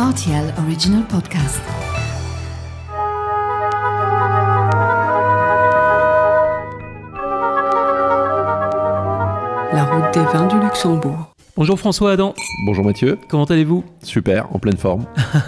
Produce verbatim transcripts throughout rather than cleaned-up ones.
R T L Original Podcast. La route des vins du Luxembourg. Bonjour François Adam. Bonjour Mathieu. Comment allez-vous ? Super, en pleine forme.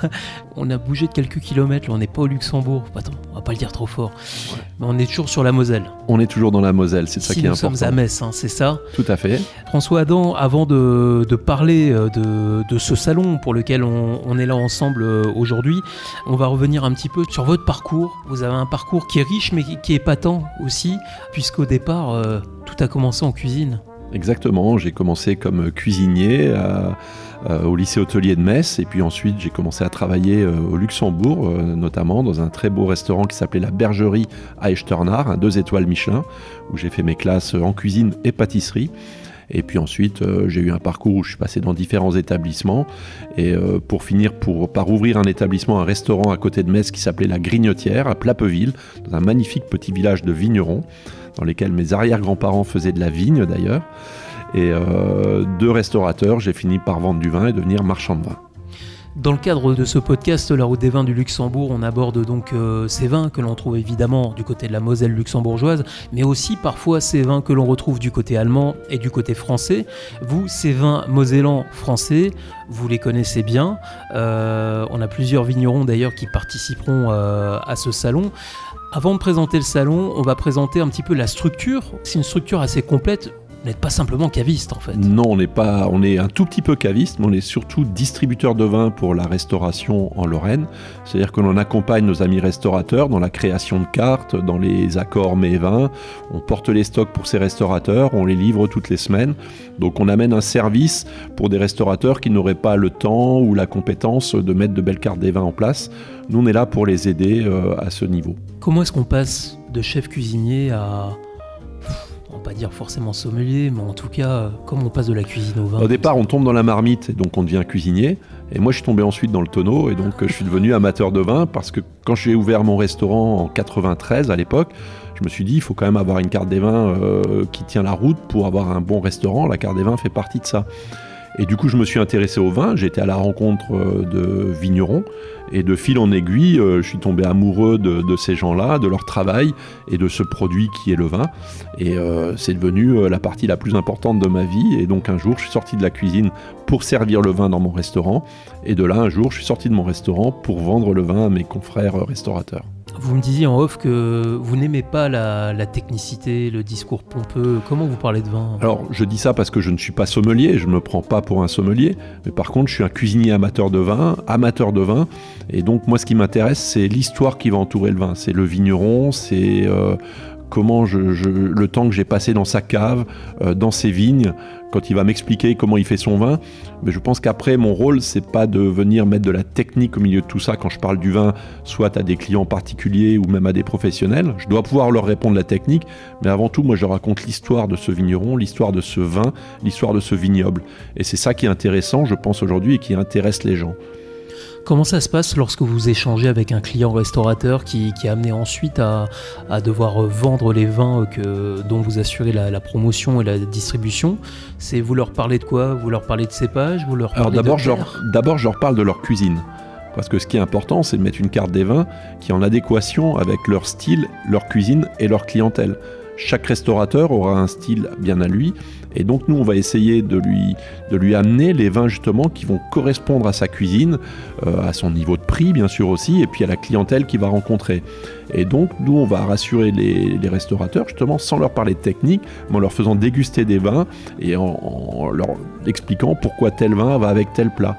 On a bougé de quelques kilomètres, là on n'est pas au Luxembourg. Attends, on va pas le dire trop fort. Ouais. Mais on est toujours sur la Moselle. On est toujours dans la Moselle, c'est ça si qui est important. Nous sommes à Metz, hein, c'est ça ? Tout à fait. François Adam, avant de, de parler de, de ce salon pour lequel on, on est là ensemble aujourd'hui, on va revenir un petit peu sur votre parcours. Vous avez un parcours qui est riche mais qui, qui est épatant aussi, puisqu'au départ, euh, tout a commencé en cuisine. Exactement, j'ai commencé comme cuisinier à, à, au lycée hôtelier de Metz et puis ensuite j'ai commencé à travailler euh, au Luxembourg, euh, notamment dans un très beau restaurant qui s'appelait la Bergerie à Echternach, un deux étoiles Michelin, où j'ai fait mes classes en cuisine et pâtisserie. Et puis ensuite, euh, j'ai eu un parcours où je suis passé dans différents établissements. Et euh, pour finir, pour, par ouvrir un établissement, un restaurant à côté de Metz qui s'appelait La Grignotière, à Plapeville, dans un magnifique petit village de vignerons, dans lesquels mes arrière-grands-parents faisaient de la vigne d'ailleurs. Et euh, deux restaurateurs, j'ai fini par vendre du vin et devenir marchand de vin. Dans le cadre de ce podcast, La route des vins du Luxembourg, on aborde donc euh, ces vins que l'on trouve évidemment du côté de la Moselle luxembourgeoise, mais aussi parfois ces vins que l'on retrouve du côté allemand et du côté français. Vous, ces vins mosellans français, vous les connaissez bien. Euh, on a plusieurs vignerons d'ailleurs qui participeront euh, à ce salon. Avant de présenter le salon, on va présenter un petit peu la structure. C'est une structure assez complète. Vous n'êtes pas simplement caviste en fait. Non, on n'est pas, on est un tout petit peu caviste, mais on est surtout distributeur de vin pour la restauration en Lorraine. C'est-à-dire que l'on accompagne nos amis restaurateurs dans la création de cartes, dans les accords mets et vins. On porte les stocks pour ces restaurateurs, on les livre toutes les semaines. Donc on amène un service pour des restaurateurs qui n'auraient pas le temps ou la compétence de mettre de belles cartes des vins en place. Nous, on est là pour les aider euh, à ce niveau. Comment est-ce qu'on passe de chef cuisinier à... on va pas dire forcément sommelier, mais en tout cas, comment on passe de la cuisine au vin ? Au départ, on tombe dans la marmite et donc on devient cuisinier. Et moi, je suis tombé ensuite dans le tonneau et donc je suis devenu amateur de vin parce que quand j'ai ouvert mon restaurant en quatre-vingt-treize à l'époque, je me suis dit, il faut quand même avoir une carte des vins euh, qui tient la route pour avoir un bon restaurant. La carte des vins fait partie de ça. Et du coup, je me suis intéressé au vin. J'étais à la rencontre de vignerons. Et de fil en aiguille, euh, je suis tombé amoureux de, de ces gens-là, de leur travail et de ce produit qui est le vin. Et euh, c'est devenu euh, la partie la plus importante de ma vie. Et donc un jour, je suis sorti de la cuisine pour servir le vin dans mon restaurant. Et de là, un jour, je suis sorti de mon restaurant pour vendre le vin à mes confrères restaurateurs. Vous me disiez en off que vous n'aimez pas la, la technicité, le discours pompeux. Comment vous parlez de vin ? Alors, je dis ça parce que je ne suis pas sommelier, je ne me prends pas pour un sommelier. Mais par contre, je suis un cuisinier amateur de vin, amateur de vin. Et donc, moi, ce qui m'intéresse, c'est l'histoire qui va entourer le vin. C'est le vigneron, c'est euh, comment je, je, le temps que j'ai passé dans sa cave, euh, dans ses vignes, quand il va m'expliquer comment il fait son vin. Mais je pense qu'après, mon rôle, c'est pas de venir mettre de la technique au milieu de tout ça quand je parle du vin, soit à des clients particuliers ou même à des professionnels. Je dois pouvoir leur répondre la technique, mais avant tout, moi, je raconte l'histoire de ce vigneron, l'histoire de ce vin, l'histoire de ce vignoble. Et c'est ça qui est intéressant, je pense, aujourd'hui et qui intéresse les gens. Comment ça se passe lorsque vous échangez avec un client restaurateur qui, qui est amené ensuite à, à devoir vendre les vins que, dont vous assurez la, la promotion et la distribution ? C'est vous leur parlez de quoi ? Vous leur parlez de cépage ? Vous leur parlez Alors d'abord, de je leur, d'abord, je leur parle de leur cuisine. Parce que ce qui est important, c'est de mettre une carte des vins qui est en adéquation avec leur style, leur cuisine et leur clientèle. Chaque restaurateur aura un style bien à lui. Et donc nous, on va essayer de lui, de lui amener les vins justement qui vont correspondre à sa cuisine, euh, à son niveau de prix bien sûr aussi, et puis à la clientèle qu'il va rencontrer. Et donc nous, on va rassurer les, les restaurateurs justement sans leur parler de technique, mais en leur faisant déguster des vins et en, en leur expliquant pourquoi tel vin va avec tel plat.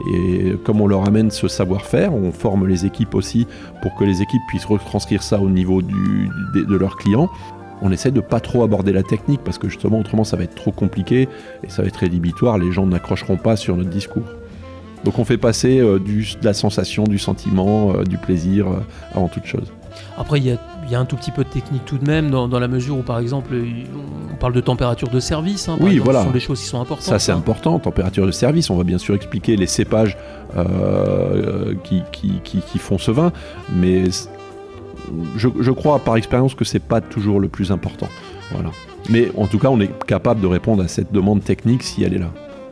Et comme on leur amène ce savoir-faire, on forme les équipes aussi pour que les équipes puissent retranscrire ça au niveau du, de, de leurs clients. On essaie de pas trop aborder la technique parce que justement autrement ça va être trop compliqué et ça va être rédhibitoire, les gens n'accrocheront pas sur notre discours. Donc on fait passer euh, du, de la sensation, du sentiment, euh, du plaisir euh, avant toute chose. Après il y a, y a un tout petit peu de technique tout de même dans, dans la mesure où par exemple on parle de température de service, hein, par oui, exemple, voilà. Ce sont des choses qui sont importantes. Ça c'est hein. important, température de service, on va bien sûr expliquer les cépages euh, qui, qui, qui, qui font ce vin, mais Je, je crois par expérience que c'est pas toujours le plus important. Voilà. Mais en tout cas, on est capable de répondre à cette demande technique si elle est là.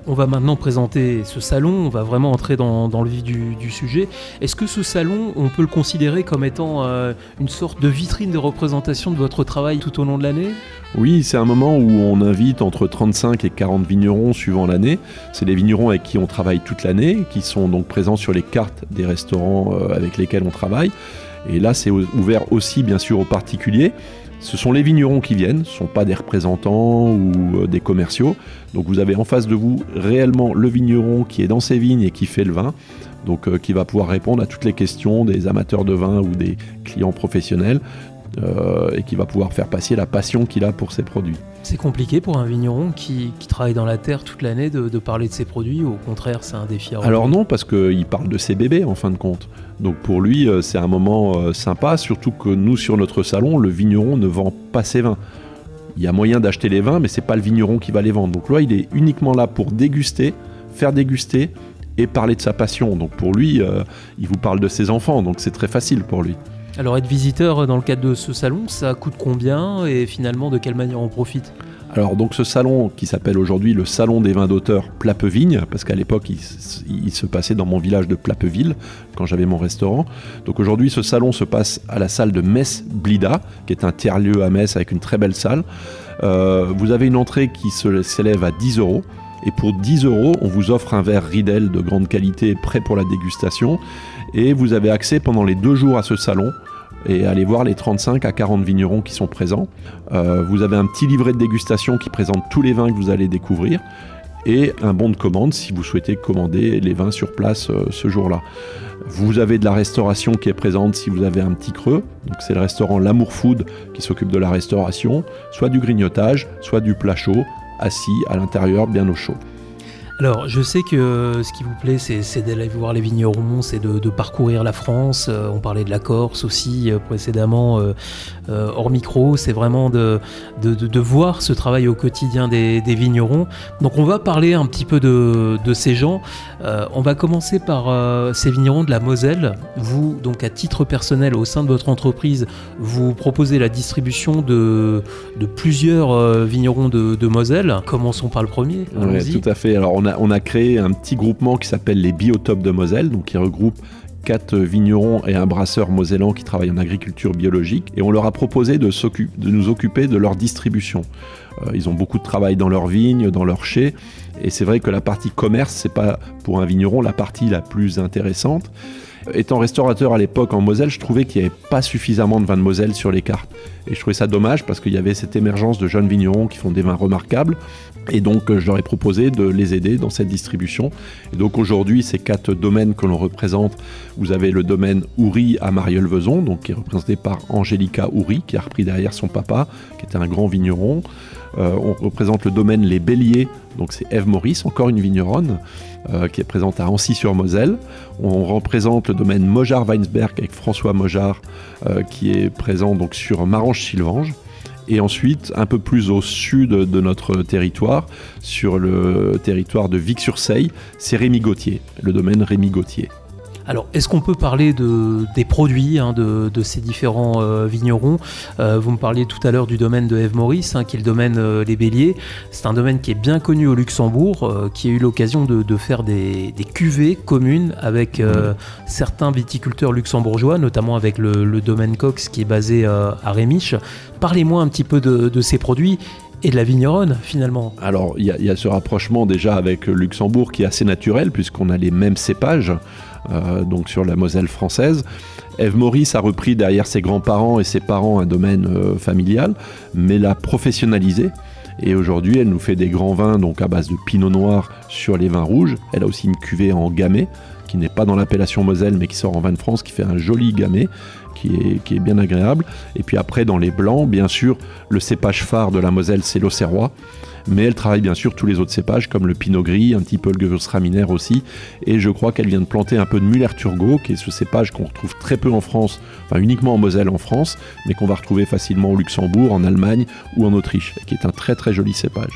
on va maintenant présenter ce salon, on va vraiment entrer dans, dans le vif du, du sujet. Est-ce que ce salon, on peut le considérer comme étant euh, une sorte de vitrine de représentation de votre travail tout au long de l'année ? Oui, c'est un moment où on invite entre trente-cinq et quarante vignerons suivant l'année. C'est les vignerons avec qui on travaille toute l'année, qui sont donc présents sur les cartes des restaurants euh, avec lesquels on travaille. Et là, c'est ouvert aussi bien sûr aux particuliers. Ce sont les vignerons qui viennent, ce ne sont pas des représentants ou des commerciaux. Donc vous avez en face de vous réellement le vigneron qui est dans ses vignes et qui fait le vin, donc euh, qui va pouvoir répondre à toutes les questions des amateurs de vin ou des clients professionnels euh, et qui va pouvoir faire passer la passion qu'il a pour ses produits. C'est compliqué pour un vigneron qui, qui travaille dans la terre toute l'année de, de parler de ses produits, ou au contraire c'est un défi à relever ? Alors non, parce qu'il parle de ses bébés en fin de compte. Donc pour lui, c'est un moment sympa, surtout que nous, sur notre salon, le vigneron ne vend pas ses vins. Il y a moyen d'acheter les vins, mais c'est pas le vigneron qui va les vendre. Donc là, il est uniquement là pour déguster, faire déguster et parler de sa passion. Donc pour lui, euh, il vous parle de ses enfants, donc c'est très facile pour lui. Alors être visiteur dans le cadre de ce salon, ça coûte combien et finalement de quelle manière on profite ? Alors donc ce salon qui s'appelle aujourd'hui le Salon des vins d'auteur Plapevigne, parce qu'à l'époque il, il se passait dans mon village de Plapeville quand j'avais mon restaurant. Donc aujourd'hui ce salon se passe à la salle de Metz Blida, qui est un tiers-lieu à Metz avec une très belle salle. Euh, vous avez une entrée qui se, s'élève à dix euros. Et pour dix euros, on vous offre un verre Riedel de grande qualité prêt pour la dégustation. Et vous avez accès pendant les deux jours à ce salon et aller voir les trente-cinq à quarante vignerons qui sont présents. Euh, vous avez un petit livret de dégustation qui présente tous les vins que vous allez découvrir et un bon de commande si vous souhaitez commander les vins sur place euh, ce jour-là. Vous avez de la restauration qui est présente si vous avez un petit creux. Donc c'est le restaurant L'Amour Food qui s'occupe de la restauration, soit du grignotage, soit du plat chaud, assis à l'intérieur bien au chaud. Alors, je sais que ce qui vous plaît, c'est, c'est d'aller voir les vignerons, c'est de, de parcourir la France. Euh, on parlait de la Corse aussi euh, précédemment, euh, euh, hors micro. C'est vraiment de, de, de, de voir ce travail au quotidien des, des vignerons. Donc, on va parler un petit peu de, de ces gens. Euh, on va commencer par euh, ces vignerons de la Moselle. Vous, donc à titre personnel, au sein de votre entreprise, vous proposez la distribution de, de plusieurs euh, vignerons de, de Moselle. Commençons par le premier. Oui, tout à fait. Alors, on On a, on a créé un petit groupement qui s'appelle les Biotopes de Moselle, donc qui regroupe quatre vignerons et un brasseur mosellan qui travaillent en agriculture biologique. Et on leur a proposé de, de nous occuper de leur distribution. Euh, ils ont beaucoup de travail dans leurs vignes, dans leurs chais. Et c'est vrai que la partie commerce, c'est pas pour un vigneron la partie la plus intéressante. Étant restaurateur à l'époque en Moselle, je trouvais qu'il n'y avait pas suffisamment de vins de Moselle sur les cartes. Et je trouvais ça dommage parce qu'il y avait cette émergence de jeunes vignerons qui font des vins remarquables. Et donc, je leur ai proposé de les aider dans cette distribution. Et donc, aujourd'hui, ces quatre domaines que l'on représente, vous avez le domaine Houry à Marieulles-Vezon, donc qui est représenté par Angélica Houry, qui a repris derrière son papa, qui était un grand vigneron. Euh, on représente le domaine Les Béliers, donc c'est Ève Maurice, encore une vigneronne, euh, qui est présente à Ancy-sur-Moselle. On représente le domaine Mojard-Weinsberg avec François Mojard, euh, qui est présent donc sur Marange-Sylvange. Et ensuite, un peu plus au sud de notre territoire, sur le territoire de Vic-sur-Seille, c'est Rémi Gauthier, le domaine Rémi Gauthier. Alors, est-ce qu'on peut parler de, des produits hein, de, de ces différents euh, vignerons ? euh, Vous me parliez tout à l'heure du domaine de Ève Maurice, hein, qui est le domaine euh, Les Béliers. C'est un domaine qui est bien connu au Luxembourg, euh, qui a eu l'occasion de, de faire des, des cuvées communes avec euh, mmh. certains viticulteurs luxembourgeois, notamment avec le, le domaine Cox qui est basé euh, à Rémiche. Parlez-moi un petit peu de, de ces produits. Et de la vigneronne, finalement. Alors, il y, y a ce rapprochement déjà avec le Luxembourg qui est assez naturel, puisqu'on a les mêmes cépages, euh, donc sur la Moselle française. Ève Maurice a repris derrière ses grands-parents et ses parents un domaine euh, familial, mais l'a professionnalisé. Et aujourd'hui, elle nous fait des grands vins donc à base de pinot noir sur les vins rouges. Elle a aussi une cuvée en gamay, qui n'est pas dans l'appellation Moselle, mais qui sort en vin de France, qui fait un joli gamay. Qui est, qui est bien agréable. Et puis après, dans les blancs, bien sûr, le cépage phare de la Moselle, c'est l'Auxerrois. Mais elle travaille bien sûr tous les autres cépages, comme le Pinot Gris, un petit peu le Gewürztraminer aussi. Et je crois qu'elle vient de planter un peu de Müller-Thurgau, qui est ce cépage qu'on retrouve très peu en France, enfin uniquement en Moselle en France, mais qu'on va retrouver facilement au Luxembourg, en Allemagne ou en Autriche, qui est un très très joli cépage.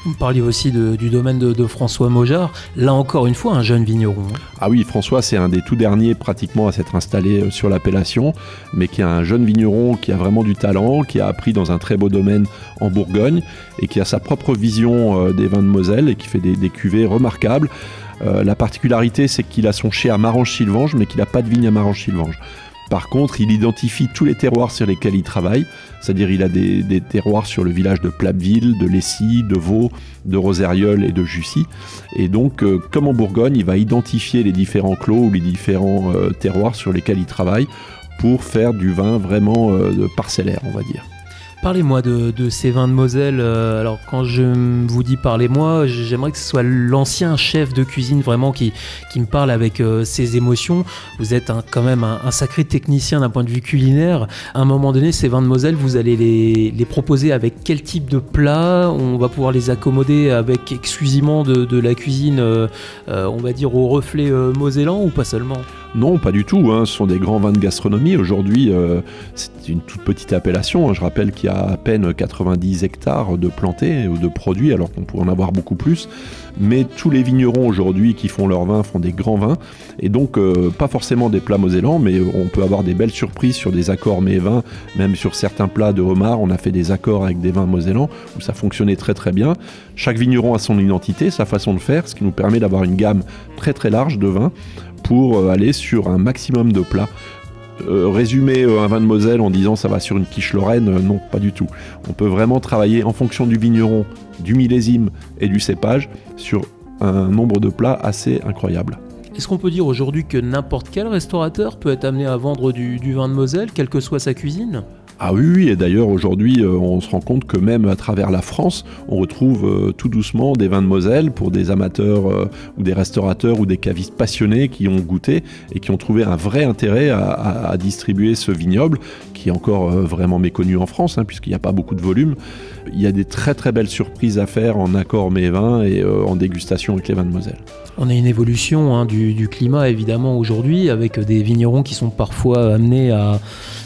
Vous me parliez aussi de, du domaine de, de François Maujard, là encore une fois un jeune vigneron. Ah oui, François c'est un des tout derniers pratiquement à s'être installé sur l'appellation, mais qui est un jeune vigneron qui a vraiment du talent, qui a appris dans un très beau domaine en Bourgogne et qui a sa propre vision des vins de Moselle et qui fait des, des cuvées remarquables. Euh, la particularité c'est qu'il a son chai à Marange-Sylvange mais qu'il n'a pas de vigne à Marange-Sylvange. Par contre, il identifie tous les terroirs sur lesquels il travaille, c'est-à-dire il a des, des terroirs sur le village de Plappeville, de Lessy, de Vaux, de Roserieul et de Jussy. Et donc, euh, comme en Bourgogne, il va identifier les différents clos ou les différents euh, terroirs sur lesquels il travaille pour faire du vin vraiment euh, parcellaire, on va dire. Parlez-moi de, de ces vins de Moselle. Euh, alors quand je vous dis parlez-moi, j'aimerais que ce soit l'ancien chef de cuisine vraiment qui, qui me parle avec euh, ses émotions. Vous êtes un, quand même un, un sacré technicien d'un point de vue culinaire. À un moment donné, ces vins de Moselle, vous allez les, les proposer avec quel type de plat? On va pouvoir les accommoder avec exclusivement de, de la cuisine, euh, euh, on va dire au reflet euh, mosellan ou pas seulement? Non, pas du tout. Hein. Ce sont des grands vins de gastronomie. Aujourd'hui, euh, c'est une toute petite appellation. Hein. Je rappelle qu'il y a à peine quatre-vingt-dix hectares de plantés ou de produits, alors qu'on pourrait en avoir beaucoup plus. Mais tous les vignerons aujourd'hui qui font leurs vins font des grands vins. Et donc, euh, pas forcément des plats mosellans, mais on peut avoir des belles surprises sur des accords mets-vins. Même sur certains plats de homard, on a fait des accords avec des vins mosellans où ça fonctionnait très très bien. Chaque vigneron a son identité, sa façon de faire, ce qui nous permet d'avoir une gamme très très large de vins pour aller sur un maximum de plats. Euh, résumer euh, un vin de Moselle en disant ça va sur une quiche lorraine, euh, non, pas du tout. On peut vraiment travailler en fonction du vigneron, du millésime et du cépage sur un nombre de plats assez incroyable. Est-ce qu'on peut dire aujourd'hui que n'importe quel restaurateur peut être amené à vendre du, du vin de Moselle, quelle que soit sa cuisine ? Ah oui, oui, et d'ailleurs aujourd'hui euh, on se rend compte que même à travers la France, on retrouve euh, tout doucement des vins de Moselle pour des amateurs euh, ou des restaurateurs ou des cavistes passionnés qui ont goûté et qui ont trouvé un vrai intérêt à, à, à distribuer ce vignoble qui est encore euh, vraiment méconnu en France, hein, puisqu'il n'y a pas beaucoup de volume. Il y a des très très belles surprises à faire en accord mets vins et euh, en dégustation avec les vins de Moselle. On a une évolution hein, du, du climat évidemment aujourd'hui avec des vignerons qui sont parfois amenés à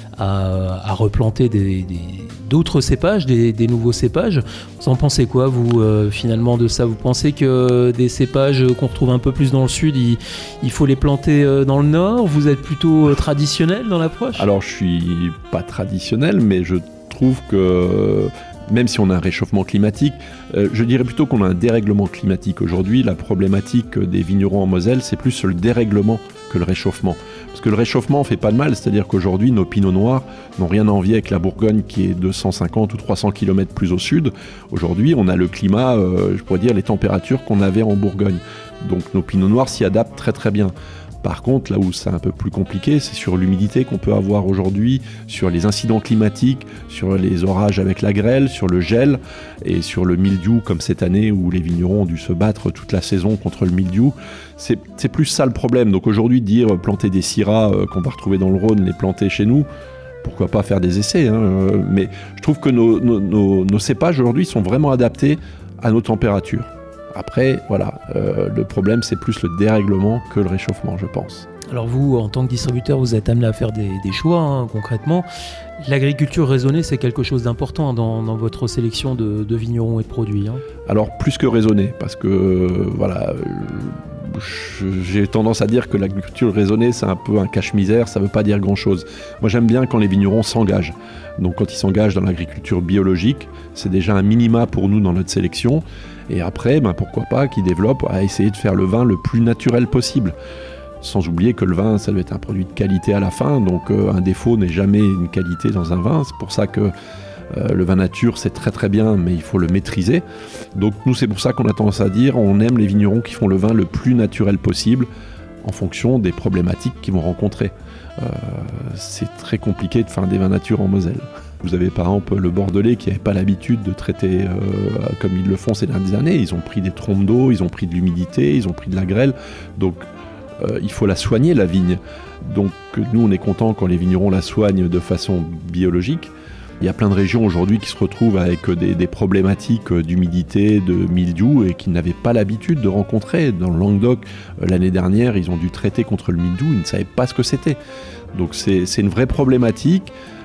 À, à replanter des, des, d'autres cépages, des, des nouveaux cépages. Vous en pensez quoi, vous, euh, finalement, de ça? Vous pensez que des cépages qu'on retrouve un peu plus dans le sud, il, il faut les planter euh, dans le nord? Vous êtes plutôt euh, traditionnel dans l'approche? Alors, je suis pas traditionnel, mais je trouve que même si on a un réchauffement climatique, euh, je dirais plutôt qu'on a un dérèglement climatique. Aujourd'hui, la problématique des vignerons en Moselle, c'est plus le dérèglement que le réchauffement. Parce que le réchauffement fait pas de mal, c'est-à-dire qu'aujourd'hui, nos pinots noirs n'ont rien à envier avec la Bourgogne qui est deux cent cinquante ou trois cents kilomètres plus au sud. Aujourd'hui, on a le climat, euh, je pourrais dire, les températures qu'on avait en Bourgogne. Donc nos pinots noirs s'y adaptent très très bien. Par contre, là où c'est un peu plus compliqué, c'est sur l'humidité qu'on peut avoir aujourd'hui, sur les incidents climatiques, sur les orages avec la grêle, sur le gel et sur le mildiou, comme cette année où les vignerons ont dû se battre toute la saison contre le mildiou. C'est, c'est plus ça le problème. Donc aujourd'hui, dire planter des syrahs euh, qu'on va retrouver dans le Rhône, les planter chez nous, pourquoi pas faire des essais, hein, euh, mais je trouve que nos, nos, nos, nos cépages aujourd'hui sont vraiment adaptés à nos températures. Après, voilà, euh, le problème, c'est plus le dérèglement que le réchauffement, je pense. Alors vous, en tant que distributeur, vous êtes amené à faire des, des choix, hein, concrètement. L'agriculture raisonnée, c'est quelque chose d'important dans, dans votre sélection de, de vignerons et de produits. Hein. Alors, plus que raisonnée, parce que, euh, voilà, euh, j'ai tendance à dire que l'agriculture raisonnée, c'est un peu un cache-misère, ça ne veut pas dire grand-chose. Moi, j'aime bien quand les vignerons s'engagent. Donc, quand ils s'engagent dans l'agriculture biologique, c'est déjà un minima pour nous dans notre sélection. Et après, ben, pourquoi pas qu'ils développent à essayer de faire le vin le plus naturel possible. Sans oublier que le vin, ça doit être un produit de qualité à la fin, donc euh, un défaut n'est jamais une qualité dans un vin. C'est pour ça que euh, le vin nature, c'est très très bien, mais il faut le maîtriser. Donc nous, c'est pour ça qu'on a tendance à dire, on aime les vignerons qui font le vin le plus naturel possible, en fonction des problématiques qu'ils vont rencontrer. Euh, c'est très compliqué de faire des vins nature en Moselle. Vous avez par exemple le Bordelais qui n'avait pas l'habitude de traiter euh, comme ils le font ces dernières années. Ils ont pris des trompes d'eau, ils ont pris de l'humidité, ils ont pris de la grêle. Donc euh, il faut la soigner, la vigne. Donc nous, on est content quand les vignerons la soignent de façon biologique. Il y a plein de régions aujourd'hui qui se retrouvent avec des, des problématiques d'humidité, de mildiou et qui n'avaient pas l'habitude de rencontrer. Dans le Languedoc, l'année dernière, ils ont dû traiter contre le mildiou, ils ne savaient pas ce que c'était. Donc c'est, c'est une vraie problématique.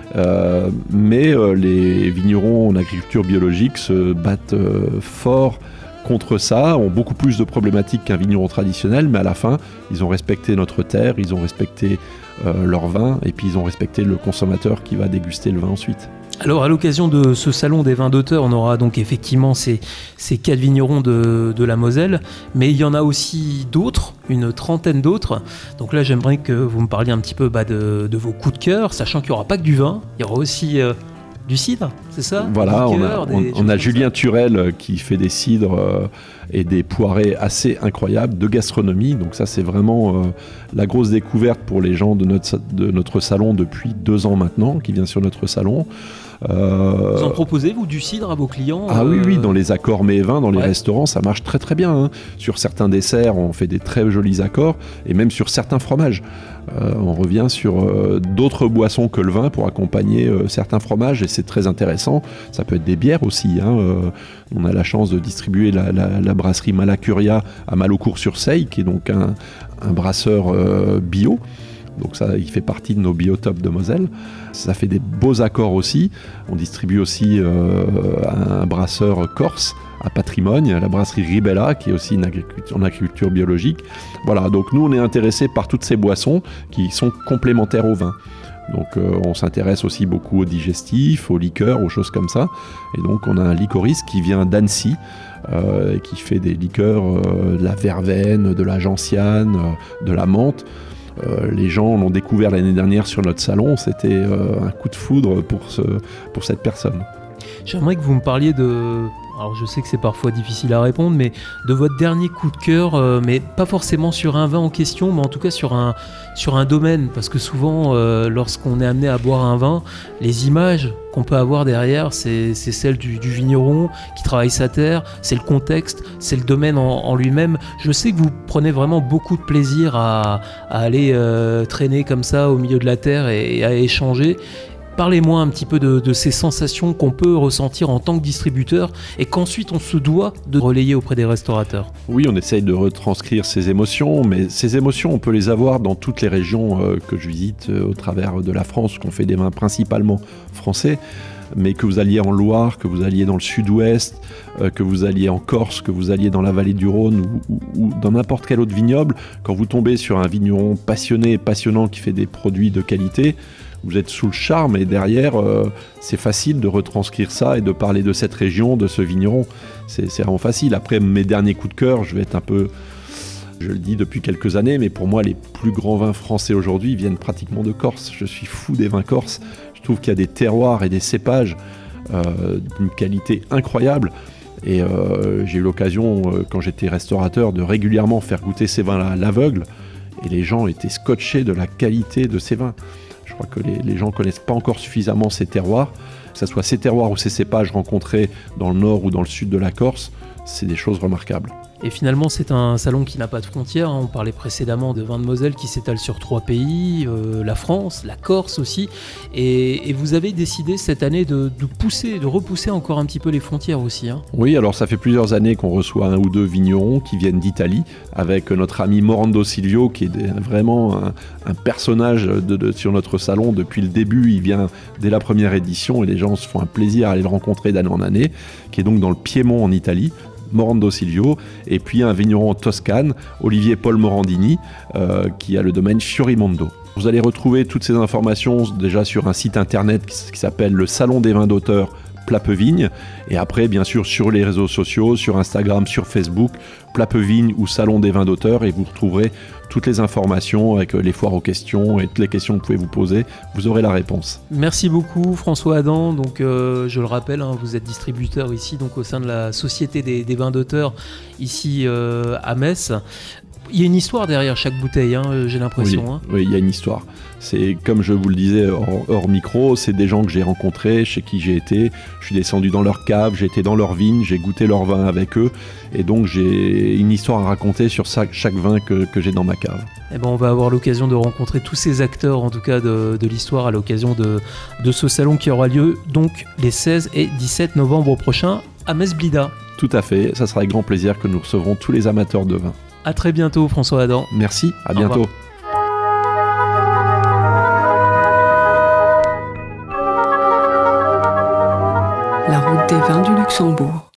Euh, mais euh, les vignerons en agriculture biologique se battent euh, fort contre ça, ont beaucoup plus de problématiques qu'un vigneron traditionnel, mais à la fin, ils ont respecté notre terre, ils ont respecté euh, leur vin, et puis ils ont respecté le consommateur qui va déguster le vin ensuite. Alors à l'occasion de ce salon des vins d'auteur, on aura donc effectivement ces, ces quatre vignerons de, de la Moselle, mais il y en a aussi d'autres, une trentaine d'autres. Donc là j'aimerais que vous me parliez un petit peu bah, de, de vos coups de cœur, sachant qu'il n'y aura pas que du vin, il y aura aussi euh, du cidre, c'est ça? Voilà, on liqueur, a, on, on a Julien Turel qui fait des cidres euh, et des poirées assez incroyables de gastronomie. Donc ça c'est vraiment euh, la grosse découverte pour les gens de notre, de notre salon depuis deux ans maintenant, qui vient sur notre salon. Euh... Vous en proposez, vous, du cidre à vos clients? Ah euh... oui, oui, dans les accords mets et vins, dans les ouais. restaurants, ça marche très très bien. Hein. Sur certains desserts, on fait des très jolis accords, et même sur certains fromages. Euh, on revient sur euh, d'autres boissons que le vin pour accompagner euh, certains fromages, et c'est très intéressant. Ça peut être des bières aussi. Hein. Euh, on a la chance de distribuer la, la, la brasserie Malacuria à Malocourt-sur-Seille, qui est donc un, un brasseur euh, bio. Donc ça, il fait partie de nos biotopes de Moselle. Ça fait des beaux accords aussi. On distribue aussi euh, un brasseur corse à Patrimoine, la brasserie Ribella, qui est aussi une agriculture, en agriculture biologique. Voilà, donc nous, on est intéressés par toutes ces boissons qui sont complémentaires au vin. Donc euh, on s'intéresse aussi beaucoup aux digestifs, aux liqueurs, aux choses comme ça. Et donc on a un liquoriste qui vient d'Annecy, euh, qui fait des liqueurs, euh, de la verveine, de la gentiane, euh, de la menthe. Euh, les gens l'ont découvert l'année dernière sur notre salon, c'était euh, un coup de foudre pour, ce, pour cette personne. J'aimerais que vous me parliez de... Alors je sais que c'est parfois difficile à répondre, mais de votre dernier coup de cœur, euh, mais pas forcément sur un vin en question, mais en tout cas sur un, sur un domaine. Parce que souvent, euh, lorsqu'on est amené à boire un vin, les images qu'on peut avoir derrière, c'est, c'est celle du, du vigneron qui travaille sa terre, c'est le contexte, c'est le domaine en, en lui-même. Je sais que vous prenez vraiment beaucoup de plaisir à, à aller euh, traîner comme ça au milieu de la terre et, et à échanger. Parlez-moi un petit peu de, de ces sensations qu'on peut ressentir en tant que distributeur et qu'ensuite on se doit de relayer auprès des restaurateurs. Oui, on essaye de retranscrire ces émotions, mais ces émotions, on peut les avoir dans toutes les régions euh, que je visite euh, au travers de la France, qu'on fait des vins principalement français, mais que vous alliez en Loire, que vous alliez dans le sud-ouest, euh, que vous alliez en Corse, que vous alliez dans la vallée du Rhône ou, ou, ou dans n'importe quel autre vignoble, quand vous tombez sur un vigneron passionné et passionnant qui fait des produits de qualité, vous êtes sous le charme et derrière, euh, c'est facile de retranscrire ça et de parler de cette région, de ce vigneron. C'est, c'est vraiment facile. Après, mes derniers coups de cœur, je vais être un peu... Je le dis depuis quelques années, mais pour moi, les plus grands vins français aujourd'hui viennent pratiquement de Corse. Je suis fou des vins corses. Je trouve qu'il y a des terroirs et des cépages euh, d'une qualité incroyable. Et euh, j'ai eu l'occasion, euh, quand j'étais restaurateur, de régulièrement faire goûter ces vins-là à l'aveugle. Et les gens étaient scotchés de la qualité de ces vins. Je crois que les, les gens ne connaissent pas encore suffisamment ces terroirs. Que ce soit ces terroirs ou ces cépages rencontrés dans le nord ou dans le sud de la Corse, c'est des choses remarquables. Et finalement, c'est un salon qui n'a pas de frontières. On parlait précédemment de vins de Moselle qui s'étalent sur trois pays, euh, la France, la Corse aussi. Et, et vous avez décidé cette année de, de pousser, de repousser encore un petit peu les frontières aussi. Hein. Oui, alors ça fait plusieurs années qu'on reçoit un ou deux vignerons qui viennent d'Italie, avec notre ami Morando Silvio, qui est vraiment un, un personnage de, de, sur notre salon depuis le début. Il vient dès la première édition et les gens se font un plaisir à aller le rencontrer d'année en année, qui est donc dans le Piémont en Italie. Morando Silvio, et puis un vigneron en Toscane, Olivier Paul Morandini, euh, qui a le domaine Fiorimondo. Vous allez retrouver toutes ces informations déjà sur un site internet qui, qui s'appelle le Salon des vins d'auteur Plapevigne, et après bien sûr sur les réseaux sociaux, sur Instagram, sur Facebook, Plapevigne ou Salon des vins d'auteur, et vous retrouverez toutes les informations avec les foires aux questions et toutes les questions que vous pouvez vous poser, vous aurez la réponse. Merci beaucoup François Adam. Donc euh, je le rappelle, hein, vous êtes distributeur ici donc au sein de la Société des, des vins d'auteur ici euh, à Metz. Il y a une histoire derrière chaque bouteille, hein, j'ai l'impression. Oui, hein. oui, il y a une histoire. C'est comme je vous le disais hors, hors micro, c'est des gens que j'ai rencontrés, chez qui j'ai été. Je suis descendu dans leur cave, j'ai été dans leur vigne, j'ai goûté leur vin avec eux. Et donc j'ai une histoire à raconter sur chaque, chaque vin que, que j'ai dans ma cave. Eh ben, on va avoir l'occasion de rencontrer tous ces acteurs, en tout cas de, de l'histoire, à l'occasion de, de ce salon qui aura lieu donc les seize et dix-sept novembre prochains à Metz-Blida. Tout à fait, ça sera avec grand plaisir que nous recevrons tous les amateurs de vin. À très bientôt François Adam. Merci, à bientôt. Au revoir. Des vins du Luxembourg.